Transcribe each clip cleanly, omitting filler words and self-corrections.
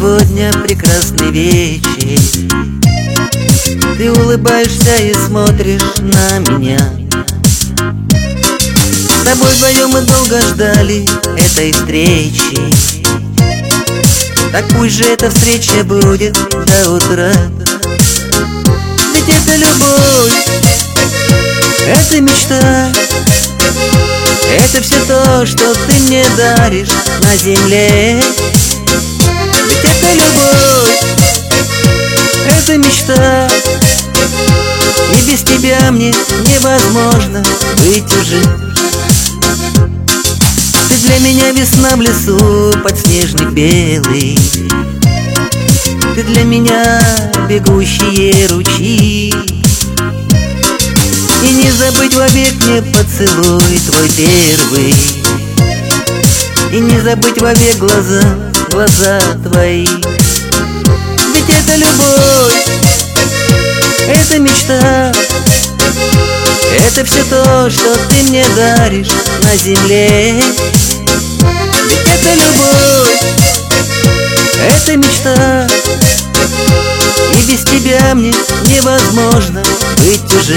сегодня прекрасный вечер. Ты улыбаешься и смотришь на меня. С тобой вдвоем мы долго ждали этой встречи. Так пусть же эта встреча будет до утра. Ведь это любовь, это мечта, это все то, что ты мне даришь на земле. Ведь это любовь, это мечта, и без тебя мне невозможно быть уже. Ты для меня весна в лесу, подснежник белый. Ты для меня бегущие ручьи. И не забыть вовек мне поцелуй твой первый. И не забыть вовек глаза твои. Ведь это любовь, это мечта, это все то, что ты мне даришь на земле. Ведь это любовь, это мечта, и без тебя мне невозможно быть уже.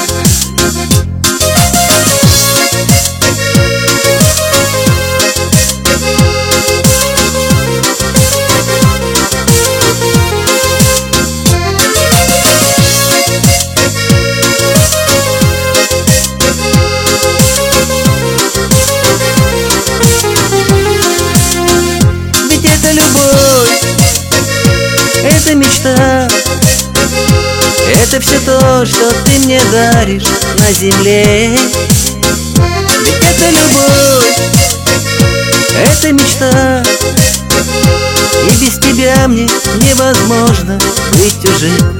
Это мечта, это все то, что ты мне даришь на земле. Ведь это любовь, это мечта, и без тебя мне невозможно быть уже.